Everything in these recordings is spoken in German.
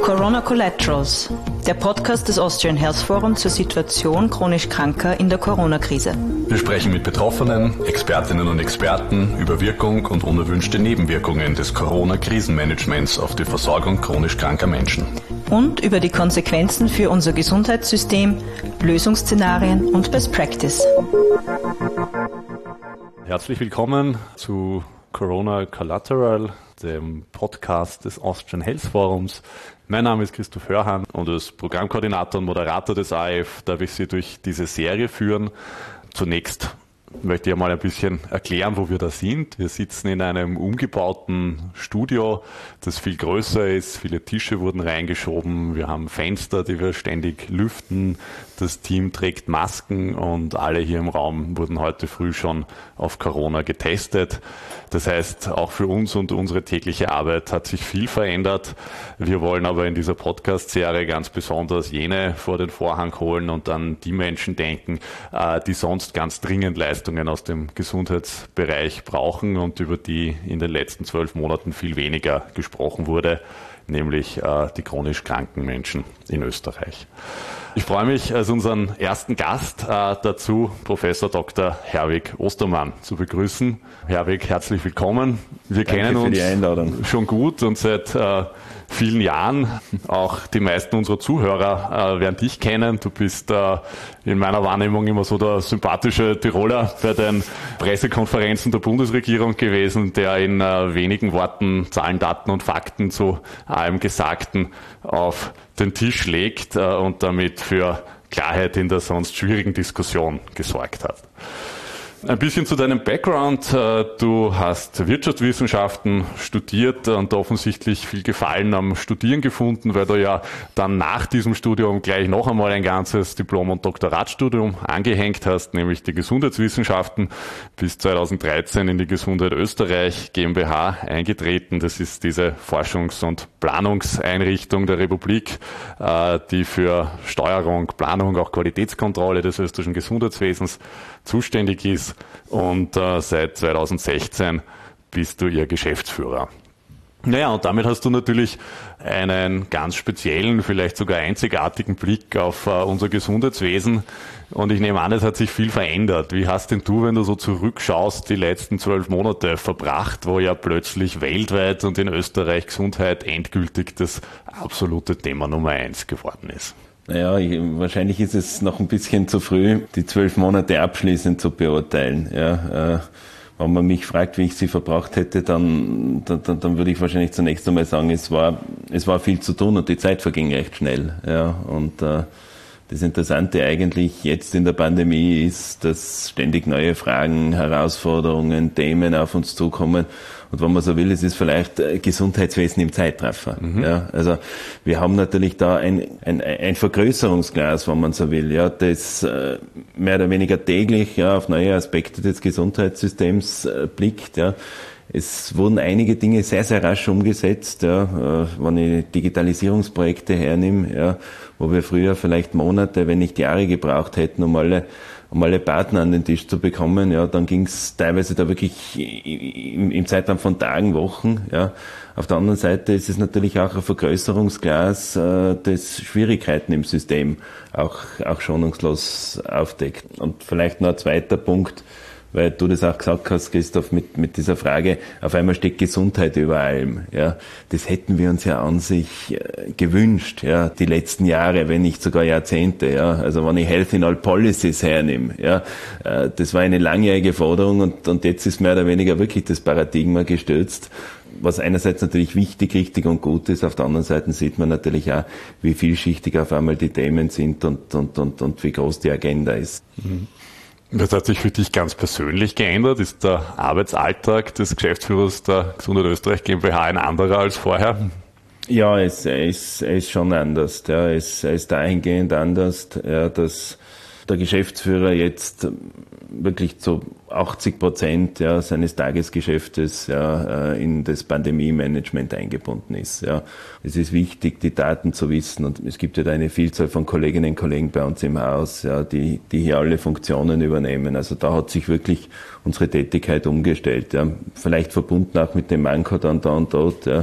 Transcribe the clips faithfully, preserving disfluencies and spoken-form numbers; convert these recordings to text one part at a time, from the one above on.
Corona Collaterals, der Podcast des Austrian Health Forum zur Situation chronisch Kranker in der Corona-Krise. Wir sprechen mit Betroffenen, Expertinnen und Experten über Wirkung und unerwünschte Nebenwirkungen des Corona-Krisenmanagements auf die Versorgung chronisch kranker Menschen. Und über die Konsequenzen für unser Gesundheitssystem, Lösungsszenarien und Best Practice. Herzlich willkommen zu Corona Collateral, dem Podcast des Austrian Health Forums. Mein Name ist Christoph Hörhan und als Programmkoordinator und Moderator des A F darf ich Sie durch diese Serie führen. Zunächst möchte ich mal ein bisschen erklären, wo wir da sind. Wir sitzen in einem umgebauten Studio, das viel größer ist. Viele Tische wurden reingeschoben. Wir haben Fenster, die wir ständig lüften. Das Team trägt Masken und alle hier im Raum wurden heute früh schon auf Corona getestet. Das heißt, auch für uns und unsere tägliche Arbeit hat sich viel verändert. Wir wollen aber in dieser Podcast-Serie ganz besonders jene vor den Vorhang holen und an die Menschen denken, die sonst ganz dringend Leistungen aus dem Gesundheitsbereich brauchen und über die in den letzten zwölf Monaten viel weniger gesprochen wurde, nämlich die chronisch kranken Menschen in Österreich. Ich freue mich, als unseren ersten Gast äh, dazu Professor Doktor Herwig Ostermann zu begrüßen. Herwig, herzlich willkommen. Wir Danke kennen für die Einladung. uns schon gut und seit äh, vielen Jahren. Auch die meisten unserer Zuhörer äh, werden dich kennen. Du bist äh, in meiner Wahrnehmung immer so der sympathische Tiroler bei den Pressekonferenzen der Bundesregierung gewesen, der in äh, wenigen Worten Zahlen, Daten und Fakten zu allem Gesagten auf den Tisch legt äh, und damit für Klarheit in der sonst schwierigen Diskussion gesorgt hat. Ein bisschen zu deinem Background. Du hast Wirtschaftswissenschaften studiert und offensichtlich viel Gefallen am Studieren gefunden, weil du ja dann nach diesem Studium gleich noch einmal ein ganzes Diplom- und Doktoratstudium angehängt hast, nämlich die Gesundheitswissenschaften, bis zweitausenddreizehn in die Gesundheit Österreich GmbH eingetreten. Das ist diese Forschungs- und Planungseinrichtung der Republik, die für Steuerung, Planung, auch Qualitätskontrolle des österreichischen Gesundheitswesens zuständig ist, und äh, seit zweitausendsechzehn bist du ihr Geschäftsführer. Naja, und damit hast du natürlich einen ganz speziellen, vielleicht sogar einzigartigen Blick auf äh, unser Gesundheitswesen, und ich nehme an, es hat sich viel verändert. Wie hast denn du, wenn du so zurückschaust, die letzten zwölf Monate verbracht, wo ja plötzlich weltweit und in Österreich Gesundheit endgültig das absolute Thema Nummer eins geworden ist? Naja, ich, wahrscheinlich ist es noch ein bisschen zu früh, die zwölf Monate abschließend zu beurteilen. Ja, äh, wenn man mich fragt, wie ich sie verbracht hätte, dann, dann, dann würde ich wahrscheinlich zunächst einmal sagen, es war, es war viel zu tun und die Zeit verging recht schnell. Ja, und äh, das Interessante eigentlich jetzt in der Pandemie ist, dass ständig neue Fragen, Herausforderungen, Themen auf uns zukommen. Und wenn man so will, es ist vielleicht Gesundheitswesen im Zeitraffer. Mhm. Ja, also wir haben natürlich da ein, ein, ein Vergrößerungsglas, wenn man so will, ja, das äh, mehr oder weniger täglich ja auf neue Aspekte des Gesundheitssystems äh, blickt. Ja. Es wurden einige Dinge sehr, sehr rasch umgesetzt, ja, äh, wenn ich Digitalisierungsprojekte hernehme, ja, wo wir früher vielleicht Monate, wenn nicht Jahre gebraucht hätten, um alle um alle Partner an den Tisch zu bekommen, ja, dann ging es teilweise da wirklich im, im Zeitraum von Tagen, Wochen, ja. Auf der anderen Seite ist es natürlich auch ein Vergrößerungsglas, äh, das Schwierigkeiten im System auch, auch schonungslos aufdeckt. Und vielleicht noch ein zweiter Punkt, weil du das auch gesagt hast, Christoph, mit, mit dieser Frage, auf einmal steht Gesundheit über allem, ja. Das hätten wir uns ja an sich äh, gewünscht, ja, die letzten Jahre, wenn nicht sogar Jahrzehnte, ja. Also wenn ich Health in All Policies hernehme, ja, äh, das war eine langjährige Forderung, und, und jetzt ist mehr oder weniger wirklich das Paradigma gestürzt, was einerseits natürlich wichtig, richtig und gut ist, auf der anderen Seite sieht man natürlich auch, wie vielschichtig auf einmal die Themen sind und, und, und, und wie groß die Agenda ist. Mhm. Was hat sich für dich ganz persönlich geändert? Ist der Arbeitsalltag des Geschäftsführers der Gesundheit Österreich GmbH ein anderer als vorher? Ja, es, er, ist, er ist schon anders. Ja, es, er ist dahingehend anders, ja, dass der Geschäftsführer jetzt wirklich zu achtzig Prozent ja, seines Tagesgeschäftes ja, in das Pandemie-Management eingebunden ist. Ja. Es ist wichtig, die Daten zu wissen, und es gibt ja da eine Vielzahl von Kolleginnen und Kollegen bei uns im Haus, ja, die, die hier alle Funktionen übernehmen. Also da hat sich wirklich unsere Tätigkeit umgestellt. Ja. Vielleicht verbunden auch mit dem Manko dann da und dort, ja,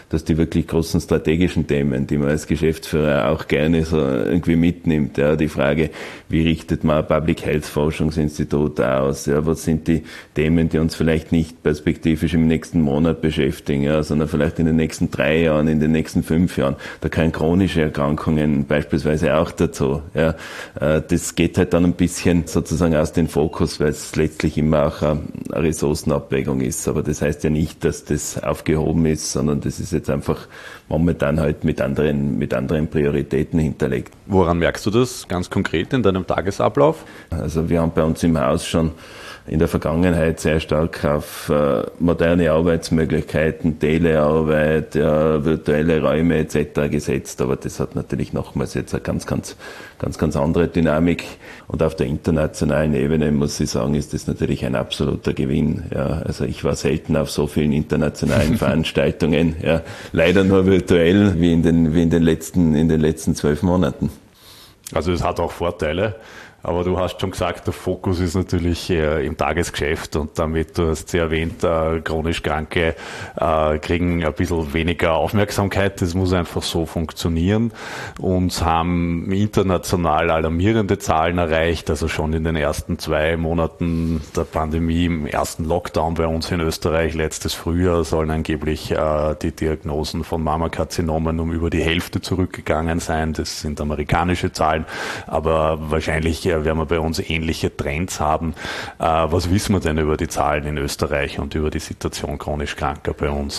dass die wirklich großen strategischen Themen, die man als Geschäftsführer auch gerne so irgendwie mitnimmt, ja, die Frage, wie richtet man ein Public Health Forschungsinstitut aus, ja, was sind die Themen, die uns vielleicht nicht perspektivisch im nächsten Monat beschäftigen, ja, sondern vielleicht in den nächsten drei Jahren, in den nächsten fünf Jahren. Da können chronische Erkrankungen beispielsweise auch dazu, ja. Das geht halt dann ein bisschen sozusagen aus dem Fokus, weil es letztlich immer auch eine Ressourcenabwägung ist. Aber das heißt ja nicht, dass das aufgehoben ist, sondern das ist jetzt einfach momentan halt mit anderen, mit anderen Prioritäten hinterlegt. Woran merkst du das ganz konkret in deinem Tagesablauf? Also wir haben bei uns im Haus schon in der Vergangenheit sehr stark auf äh, moderne Arbeitsmöglichkeiten, Telearbeit, ja, virtuelle Räume et cetera gesetzt, aber das hat natürlich nochmals jetzt eine ganz, ganz, ganz, ganz andere Dynamik. Und auf der internationalen Ebene muss ich sagen, ist das natürlich ein absoluter Gewinn. Ja, also ich war selten auf so vielen internationalen Veranstaltungen, ja, leider nur virtuell wie in den, wie in den letzten, in den letzten zwölf Monaten. Also es hat auch Vorteile. Aber du hast schon gesagt, der Fokus ist natürlich äh, im Tagesgeschäft und damit, du hast es ja erwähnt, äh, chronisch Kranke äh, kriegen ein bisschen weniger Aufmerksamkeit. Das muss einfach so funktionieren. Uns haben international alarmierende Zahlen erreicht, also schon in den ersten zwei Monaten der Pandemie, im ersten Lockdown bei uns in Österreich letztes Frühjahr sollen angeblich äh, die Diagnosen von Mammakarzinomen um über die Hälfte zurückgegangen sein. Das sind amerikanische Zahlen, aber wahrscheinlich äh, werden wir bei uns ähnliche Trends haben. Äh, was wissen wir denn über die Zahlen in Österreich und über die Situation chronisch Kranker bei uns?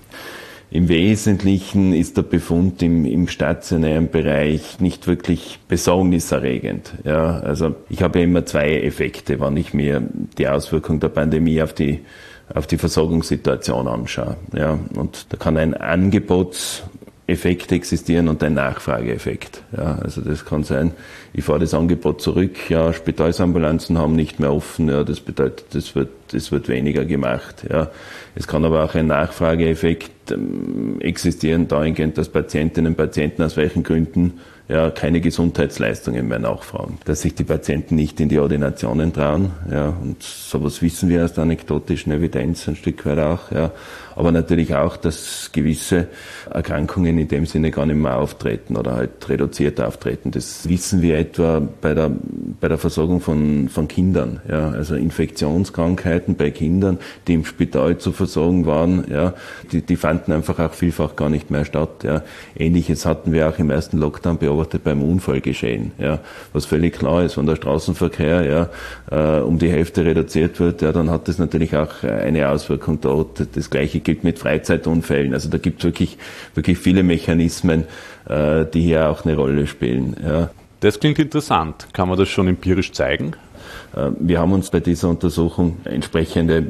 Im Wesentlichen ist der Befund im, im stationären Bereich nicht wirklich besorgniserregend. Ja, also ich habe ja immer zwei Effekte, wenn ich mir die Auswirkung der Pandemie auf die auf die Versorgungssituation anschaue. Ja, und da kann ein Angebots Effekt existieren und ein Nachfrageeffekt. Ja, also das kann sein, ich fahre das Angebot zurück, ja, Spitalsambulanzen haben nicht mehr offen, ja, das bedeutet, das wird, das wird weniger gemacht, ja. Es kann aber auch ein Nachfrageeffekt ähm, existieren, dahingehend, dass Patientinnen und Patienten aus welchen Gründen ja keine Gesundheitsleistungen mehr nachfragen, dass sich die Patienten nicht in die Ordinationen trauen, ja, und sowas wissen wir aus der anekdotischen Evidenz ein Stück weit auch, ja, aber natürlich auch, dass gewisse Erkrankungen in dem Sinne gar nicht mehr auftreten oder halt reduziert auftreten. Das wissen wir etwa bei der bei der Versorgung von von Kindern, ja, also Infektionskrankheiten bei Kindern, die im Spital zu versorgen waren, ja, die die fanden einfach auch vielfach gar nicht mehr statt, ja. Ähnliches hatten wir auch im ersten Lockdown beobachtet beim Unfallgeschehen, ja, was völlig klar ist, wenn der Straßenverkehr ja äh, um die Hälfte reduziert wird, ja, dann hat das natürlich auch eine Auswirkung dort. Das Gleiche gilt mit Freizeitunfällen. Also da gibt es wirklich wirklich viele Mechanismen, äh, die hier auch eine Rolle spielen. Ja. Das klingt interessant. Kann man das schon empirisch zeigen? Wir haben uns bei dieser Untersuchung entsprechende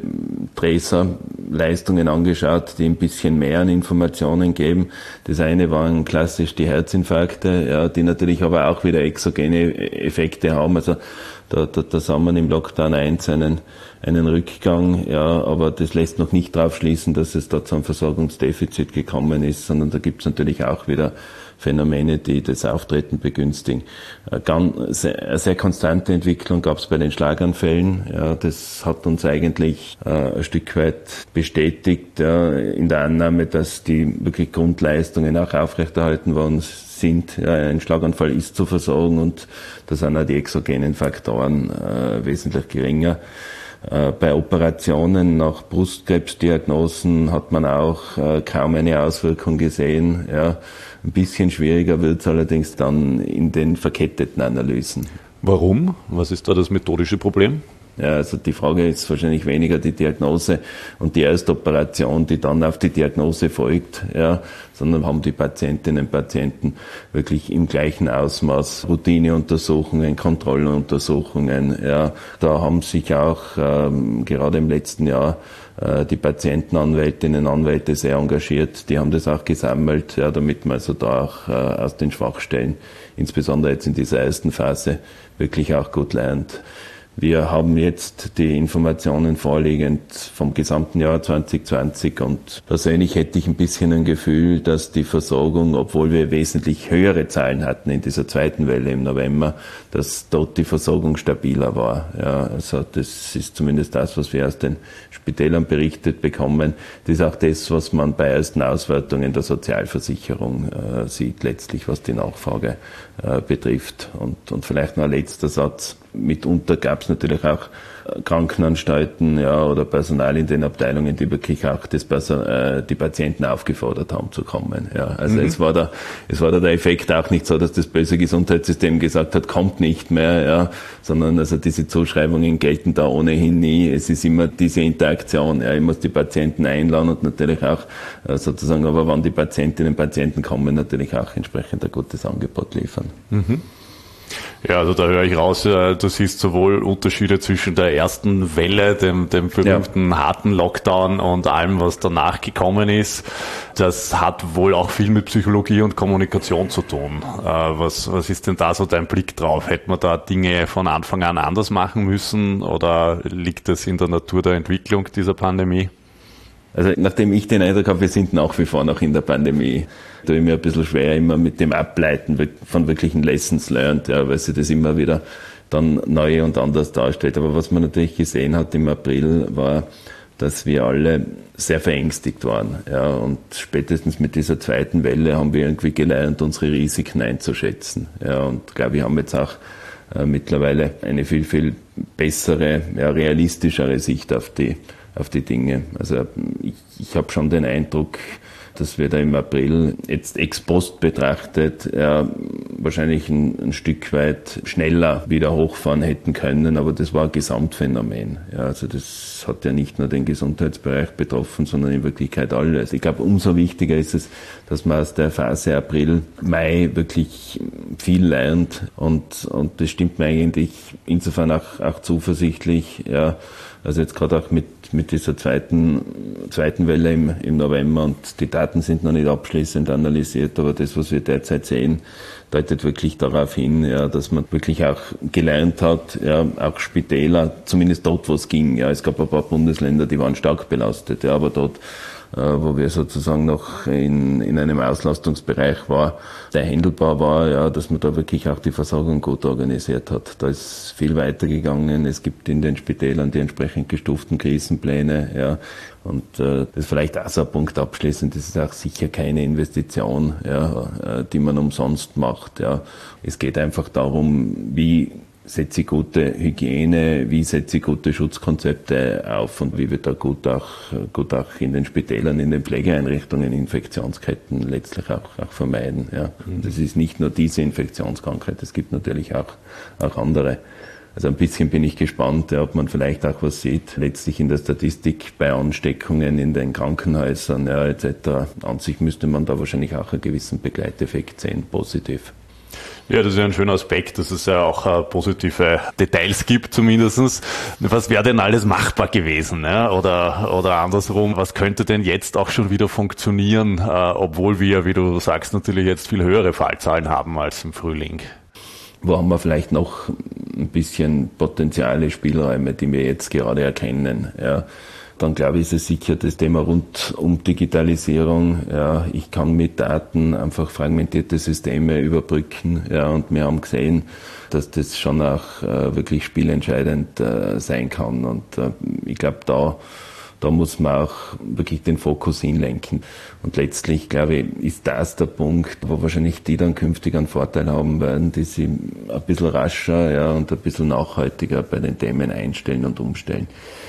Tracer-Leistungen angeschaut, die ein bisschen mehr an Informationen geben. Das eine waren klassisch die Herzinfarkte, ja, die natürlich aber auch wieder exogene Effekte haben. Also da, da, da sah man im Lockdown eins einen, einen Rückgang, ja, aber das lässt noch nicht darauf schließen, dass es da zu einem Versorgungsdefizit gekommen ist, sondern da gibt es natürlich auch wieder Phänomene, die das Auftreten begünstigen. Eine, ganz, eine sehr konstante Entwicklung gab es bei den Schlaganfällen. Ja, das hat uns eigentlich äh, ein Stück weit bestätigt, ja, in der Annahme, dass die wirklich Grundleistungen auch aufrechterhalten worden sind. Ja, ein Schlaganfall ist zu versorgen und da sind auch die exogenen Faktoren äh, wesentlich geringer. Bei Operationen nach Brustkrebsdiagnosen hat man auch äh, kaum eine Auswirkung gesehen. Ja. Ein bisschen schwieriger wird es allerdings dann in den verketteten Analysen. Warum? Was ist da das methodische Problem? Ja, also die Frage ist wahrscheinlich weniger die Diagnose und die Erstoperation, die dann auf die Diagnose folgt, ja, sondern haben die Patientinnen und Patienten wirklich im gleichen Ausmaß Routineuntersuchungen, Kontrolluntersuchungen. Ja, da haben sich auch ähm, gerade im letzten Jahr äh, die Patientenanwältinnen und Anwälte sehr engagiert. Die haben das auch gesammelt, ja, damit man also da auch äh, aus den Schwachstellen, insbesondere jetzt in dieser ersten Phase, wirklich auch gut lernt. Wir haben jetzt die Informationen vorliegend vom gesamten Jahr zwanzig zwanzig und persönlich hätte ich ein bisschen ein Gefühl, dass die Versorgung, obwohl wir wesentlich höhere Zahlen hatten in dieser zweiten Welle im November, dass dort die Versorgung stabiler war. Ja, also das ist zumindest das, was wir aus den Spitälern berichtet bekommen. Das ist auch das, was man bei ersten Auswertungen der Sozialversicherung äh, sieht, letztlich was die Nachfrage äh, betrifft. Und, und vielleicht noch ein letzter Satz. Mitunter gab es natürlich auch Krankenanstalten, ja, oder Personal in den Abteilungen, die wirklich auch das Person, äh, die Patienten aufgefordert haben zu kommen. Ja. Also mhm. es war da, es war da der Effekt auch nicht so, dass das böse Gesundheitssystem gesagt hat, kommt nicht mehr, ja, sondern also diese Zuschreibungen gelten da ohnehin nie. Es ist immer diese Interaktion. Ja. Ich muss die Patienten einladen und natürlich auch äh, sozusagen, aber wenn die Patientinnen und Patienten kommen, natürlich auch entsprechend ein gutes Angebot liefern. Mhm. Ja, also da höre ich raus, du siehst sowohl Unterschiede zwischen der ersten Welle, dem, dem berühmten ja. harten Lockdown und allem, was danach gekommen ist. Das hat wohl auch viel mit Psychologie und Kommunikation zu tun. Was, was ist denn da so dein Blick drauf? Hätte man da Dinge von Anfang an anders machen müssen oder liegt es in der Natur der Entwicklung dieser Pandemie? Also nachdem ich den Eindruck habe, wir sind nach wie vor noch in der Pandemie, tue ich mir ein bisschen schwer immer mit dem Ableiten von wirklichen Lessons learned, ja, weil sich das immer wieder dann neu und anders darstellt. Aber was man natürlich gesehen hat im April war, dass wir alle sehr verängstigt waren. Ja, und spätestens mit dieser zweiten Welle haben wir irgendwie gelernt, unsere Risiken einzuschätzen. Ja, und glaube, wir haben jetzt auch äh, mittlerweile eine viel, viel bessere, ja, realistischere Sicht auf die auf die Dinge. Also ich, ich habe schon den Eindruck, dass wir da im April jetzt ex post betrachtet ja, wahrscheinlich ein, ein Stück weit schneller wieder hochfahren hätten können, aber das war ein Gesamtphänomen. Ja, also das hat ja nicht nur den Gesundheitsbereich betroffen, sondern in Wirklichkeit alles. Ich glaube, umso wichtiger ist es, dass man aus der Phase April, Mai wirklich viel lernt und, und das stimmt mir eigentlich insofern auch, auch zuversichtlich, ja. Also jetzt gerade auch mit, mit dieser zweiten, zweiten Welle im, im November und die Daten sind noch nicht abschließend analysiert, aber das, was wir derzeit sehen, deutet wirklich darauf hin, ja, dass man wirklich auch gelernt hat, ja, auch Spitäler, zumindest dort, wo es ging. Ja, es gab ein paar Bundesländer, die waren stark belastet, ja, aber dort, wo wir sozusagen noch in, in einem Auslastungsbereich war, der handelbar war, ja, dass man da wirklich auch die Versorgung gut organisiert hat. Da ist viel weitergegangen. Es gibt in den Spitälern die entsprechend gestuften Krisenpläne, ja. Und äh, das ist vielleicht auch so ein Punkt abschließend. Das ist auch sicher keine Investition, ja, äh, die man umsonst macht, ja. Es geht einfach darum, wie setze ich gute Hygiene, wie setze ich gute Schutzkonzepte auf und wie wir da gut auch, gut auch in den Spitälern, in den Pflegeeinrichtungen Infektionsketten letztlich auch, auch vermeiden. Ja. Und das ist nicht nur diese Infektionskrankheit, es gibt natürlich auch, auch andere. Also ein bisschen bin ich gespannt, ja, ob man vielleicht auch was sieht, letztlich in der Statistik bei Ansteckungen in den Krankenhäusern, ja, et cetera. An sich müsste man da wahrscheinlich auch einen gewissen Begleiteffekt sehen, positiv. Ja, das ist ja ein schöner Aspekt, dass es ja auch äh, positive Details gibt zumindestens. Was wäre denn alles machbar gewesen? Ja? Oder, oder andersrum, was könnte denn jetzt auch schon wieder funktionieren, äh, obwohl wir, wie du sagst, natürlich jetzt viel höhere Fallzahlen haben als im Frühling? Wo haben wir vielleicht noch ein bisschen Potenziale, Spielräume, die wir jetzt gerade erkennen? Ja. Dann glaube ich, ist es sicher das Thema rund um Digitalisierung. Ja, ich kann mit Daten einfach fragmentierte Systeme überbrücken. Ja, und wir haben gesehen, dass das schon auch äh, wirklich spielentscheidend äh, sein kann. Und äh, ich glaube, da, da muss man auch wirklich den Fokus hinlenken. Und letztlich, glaube ich, ist das der Punkt, wo wahrscheinlich die dann künftig einen Vorteil haben werden, die sich ein bisschen rascher, ja, und ein bisschen nachhaltiger bei den Themen einstellen und umstellen.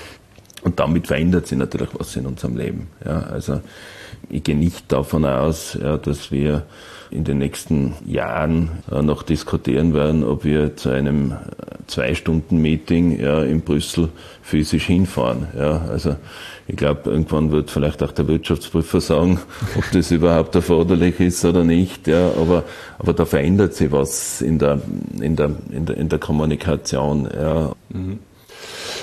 Und damit verändert sich natürlich was in unserem Leben. Ja, also ich gehe nicht davon aus, ja, dass wir in den nächsten Jahren äh, noch diskutieren werden, ob wir zu einem Zwei-Stunden-Meeting ja, in Brüssel physisch hinfahren. Ja, also ich glaube, irgendwann wird vielleicht auch der Wirtschaftsprüfer sagen, ob das überhaupt erforderlich ist oder nicht. Ja, aber aber da verändert sich was in der in der in der, in der Kommunikation. Ja. Mhm.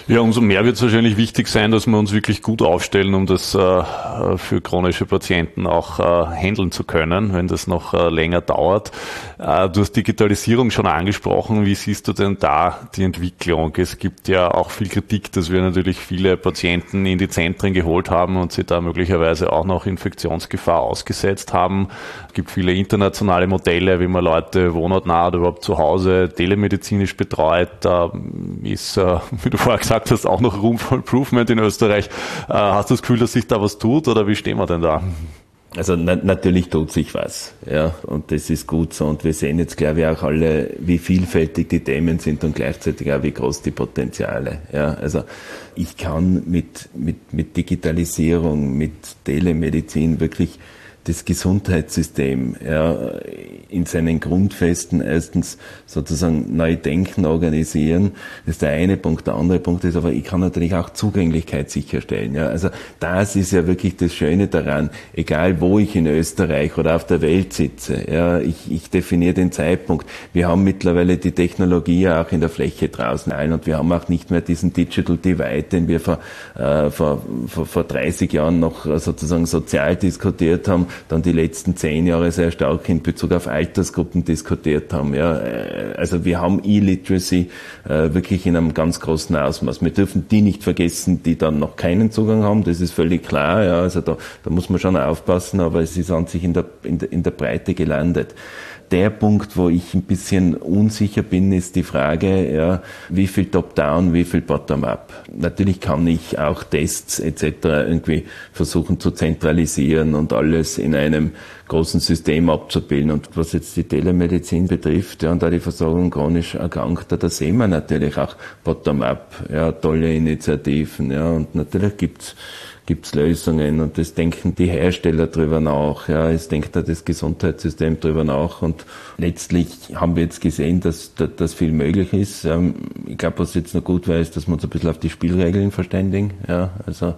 Ja, umso mehr wird es wahrscheinlich wichtig sein, dass wir uns wirklich gut aufstellen, um das äh, für chronische Patienten auch äh, handeln zu können, wenn das noch äh, länger dauert. Äh, du hast Digitalisierung schon angesprochen. Wie siehst du denn da die Entwicklung? Es gibt ja auch viel Kritik, dass wir natürlich viele Patienten in die Zentren geholt haben und sie da möglicherweise auch noch Infektionsgefahr ausgesetzt haben. Es gibt viele internationale Modelle, wie man Leute wohnortnah oder überhaupt zu Hause telemedizinisch betreut. Da ist, äh, wie du vorher gesagt hast, auch noch Room for Improvement in Österreich. Äh, hast du das Gefühl, dass sich da was tut oder wie stehen wir denn da? Also na, natürlich tut sich was, ja, und das ist gut so. Und wir sehen jetzt, glaube ich, auch alle, wie vielfältig die Themen sind und gleichzeitig auch, wie groß die Potenziale. Ja, also ich kann mit mit mit Digitalisierung, mit Telemedizin wirklich das Gesundheitssystem, ja, in seinen Grundfesten erstens sozusagen neu denken, organisieren. Das ist der eine Punkt. Der andere Punkt ist aber, ich kann natürlich auch Zugänglichkeit sicherstellen. Ja. Also das ist ja wirklich das Schöne daran, egal wo ich in Österreich oder auf der Welt sitze. Ja, ich, ich definiere den Zeitpunkt. Wir haben mittlerweile die Technologie auch in der Fläche draußen ein und wir haben auch nicht mehr diesen Digital Divide, den wir vor, äh, vor, vor, vor dreißig Jahren noch sozusagen sozial diskutiert haben, dann die letzten zehn Jahre sehr stark in Bezug auf Altersgruppen diskutiert haben. Ja, also wir haben E-Literacy äh, wirklich in einem ganz großen Ausmaß. Wir dürfen die nicht vergessen, die dann noch keinen Zugang haben. Das ist völlig klar. Ja, also da, da muss man schon aufpassen, aber es ist an sich in der, in der, in der Breite gelandet. Der Punkt, wo ich ein bisschen unsicher bin, ist die Frage, ja, wie viel Top-Down, wie viel Bottom-Up. Natürlich kann ich auch Tests et cetera irgendwie versuchen zu zentralisieren und alles in einem großen System abzubilden. Und was jetzt die Telemedizin betrifft, ja, und da die Versorgung chronisch Erkrankter, da sehen wir natürlich auch Bottom-Up, ja, tolle Initiativen, ja, und natürlich gibt's gibt's Lösungen und das denken die Hersteller drüber nach, ja, es denkt da das Gesundheitssystem drüber nach und letztlich haben wir jetzt gesehen, dass, dass, dass viel möglich ist. Ich glaube, was jetzt noch gut wäre, ist, dass wir uns ein bisschen auf die Spielregeln verständigen, ja, also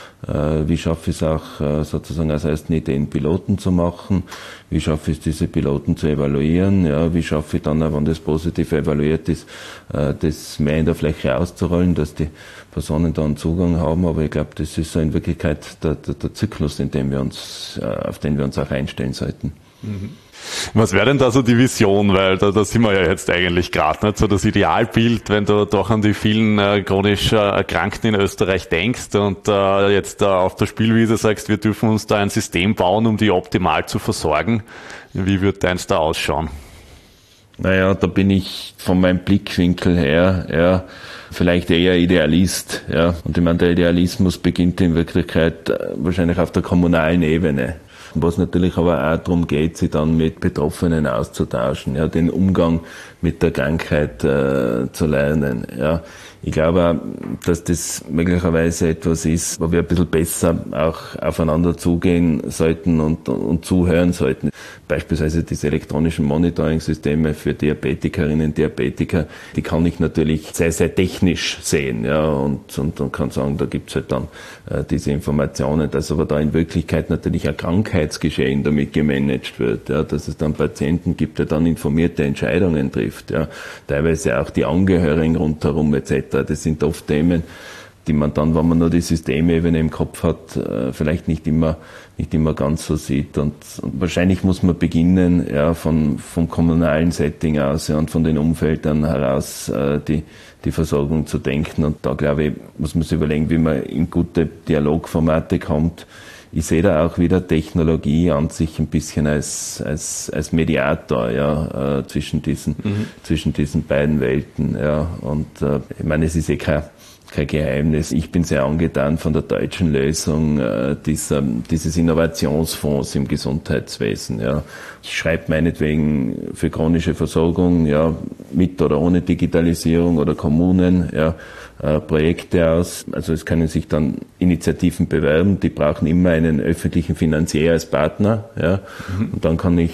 äh, wie schaffe ich es auch äh, sozusagen als ersten Ideen Piloten zu machen, wie schaffe ich es, diese Piloten zu evaluieren, ja, wie schaffe ich dann, auch wenn das positiv evaluiert ist, äh, das mehr in der Fläche auszurollen, dass die Personen da einen Zugang haben, aber ich glaube, das ist so in Wirklichkeit der, der, der Zyklus, in dem wir uns, äh, auf den wir uns auch einstellen sollten. Mhm. Was wäre denn da so die Vision? Weil da, da sind wir ja jetzt eigentlich gerade nicht so das Idealbild, wenn du doch an die vielen äh, chronisch äh, Erkrankten in Österreich denkst und äh, jetzt äh, auf der Spielwiese sagst, wir dürfen uns da ein System bauen, um die optimal zu versorgen. Wie wird deins da ausschauen? Naja, da bin ich von meinem Blickwinkel her, ja, vielleicht eher Idealist, ja. Und ich meine, der Idealismus beginnt in Wirklichkeit wahrscheinlich auf der kommunalen Ebene. Was natürlich aber auch darum geht, sich dann mit Betroffenen auszutauschen, ja, den Umgang mit der Krankheit äh, zu lernen, ja. Ich glaube auch, dass das möglicherweise etwas ist, wo wir ein bisschen besser auch aufeinander zugehen sollten und, und zuhören sollten. Beispielsweise diese elektronischen Monitoring-Systeme für Diabetikerinnen und Diabetiker, die kann ich natürlich sehr, sehr technisch sehen, ja, und, und, und kann sagen, da gibt's halt dann äh, diese Informationen, dass aber da in Wirklichkeit natürlich ein Krankheitsgeschehen damit gemanagt wird, ja, dass es dann Patienten gibt, der dann informierte Entscheidungen trifft, ja, teilweise auch die Angehörigen rundherum et cetera. Das sind oft Themen, die man dann, wenn man nur die Systemebene im Kopf hat, vielleicht nicht immer, nicht immer ganz so sieht. Und, und wahrscheinlich muss man beginnen, ja, von, vom kommunalen Setting aus, ja, und von den Umfeldern heraus, äh, die, die Versorgung zu denken. Und da, glaube ich, muss man sich überlegen, wie man in gute Dialogformate kommt. Ich sehe da auch wieder Technologie an sich ein bisschen als, als, als Mediator, ja, äh, zwischen diesen, mhm. zwischen diesen beiden Welten, ja. Und, äh, ich meine, es ist eh kein, kein Geheimnis. Ich bin sehr angetan von der deutschen Lösung äh, dieser, dieses Innovationsfonds im Gesundheitswesen, ja. Ich schreibe meinetwegen für chronische Versorgung, ja, mit oder ohne Digitalisierung oder Kommunen, ja, äh, Projekte aus. Also es können sich dann Initiativen bewerben, die brauchen immer einen öffentlichen Finanzier als Partner, ja. Mhm. Und dann kann ich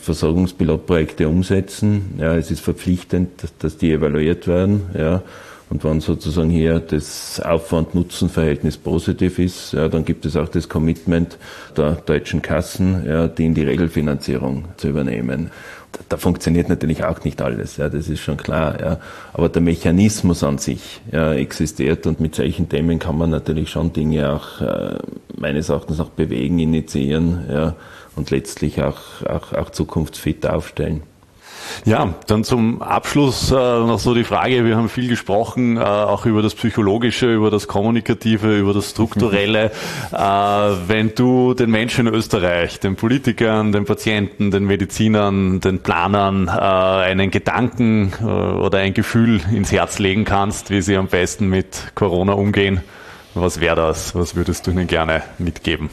Versorgungspilotprojekte umsetzen. Ja, es ist verpflichtend, dass die evaluiert werden, ja. Und wenn sozusagen hier das Aufwand-Nutzen-Verhältnis positiv ist, ja, dann gibt es auch das Commitment der deutschen Kassen, ja, die in die Regelfinanzierung zu übernehmen. Da funktioniert natürlich auch nicht alles, ja, das ist schon klar. Ja. Aber der Mechanismus an sich ja, existiert und mit solchen Themen kann man natürlich schon Dinge auch äh, meines Erachtens auch bewegen, initiieren ja, und letztlich auch, auch, auch zukunftsfit aufstellen. Ja, dann zum Abschluss äh, noch so die Frage, wir haben viel gesprochen, äh, auch über das Psychologische, über das Kommunikative, über das Strukturelle. äh, wenn du den Menschen in Österreich, den Politikern, den Patienten, den Medizinern, den Planern äh, einen Gedanken äh, oder ein Gefühl ins Herz legen kannst, wie sie am besten mit Corona umgehen, was wäre das? Was würdest du ihnen gerne mitgeben?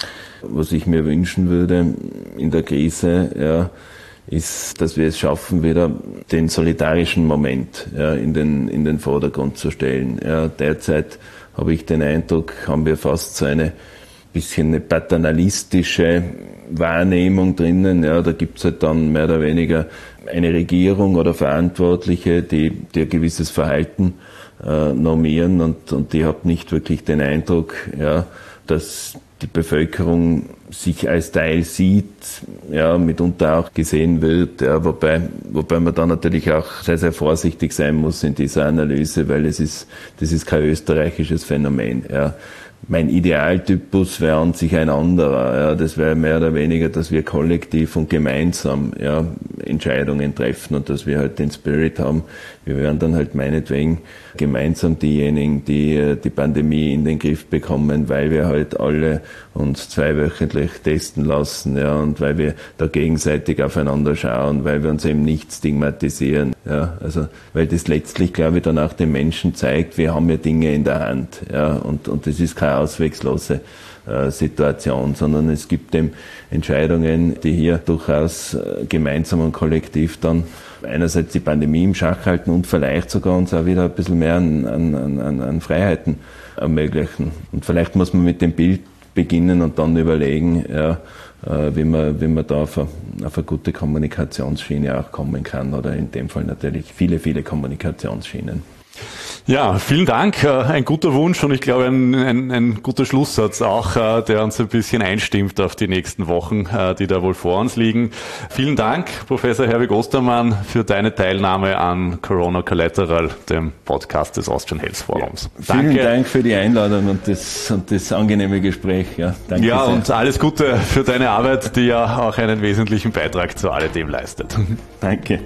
Was ich mir wünschen würde in der Krise, ja, ist, dass wir es schaffen, wieder den solidarischen Moment ja, in den in den Vordergrund zu stellen. Ja, derzeit habe ich den Eindruck, haben wir fast so eine bisschen eine paternalistische Wahrnehmung drinnen. Ja, da gibt es halt dann mehr oder weniger eine Regierung oder Verantwortliche, die, die ein gewisses Verhalten äh, normieren und, und die hat nicht wirklich den Eindruck, ja, dass die Bevölkerung sich als Teil sieht, ja, mitunter auch gesehen wird, ja, wobei, wobei man da natürlich auch sehr, sehr vorsichtig sein muss in dieser Analyse, weil es ist, das ist kein österreichisches Phänomen, ja. Mein Idealtypus wäre an sich ein anderer, ja. Das wäre mehr oder weniger, dass wir kollektiv und gemeinsam, ja, Entscheidungen treffen und dass wir halt den Spirit haben. Wir wären dann halt meinetwegen gemeinsam diejenigen, die die Pandemie in den Griff bekommen, weil wir halt alle uns zweiwöchentlich testen lassen, ja, und weil wir da gegenseitig aufeinander schauen, weil wir uns eben nicht stigmatisieren, ja, also, weil das letztlich, glaube ich, dann auch den Menschen zeigt, wir haben ja Dinge in der Hand, ja, und, und das ist keine auswegslose äh, Situation, sondern es gibt eben Entscheidungen, die hier durchaus äh, gemeinsam und kollektiv dann einerseits die Pandemie im Schach halten und vielleicht sogar uns auch wieder ein bisschen mehr an, an, an, an Freiheiten ermöglichen. Und vielleicht muss man mit dem Bild beginnen und dann überlegen, ja, wie man, wie man da auf eine, auf eine gute Kommunikationsschiene auch kommen kann oder in dem Fall natürlich viele, viele Kommunikationsschienen. Ja, vielen Dank. Ein guter Wunsch und ich glaube ein, ein, ein guter Schlusssatz auch, der uns ein bisschen einstimmt auf die nächsten Wochen, die da wohl vor uns liegen. Vielen Dank, Professor Herwig Ostermann, für deine Teilnahme an Corona Collateral, dem Podcast des Austrian Health Forums. Ja, vielen Danke. Dank für die Einladung und das, und das angenehme Gespräch. Ja, danke ja sehr. Und alles Gute für deine Arbeit, die ja auch einen wesentlichen Beitrag zu alledem leistet. Danke.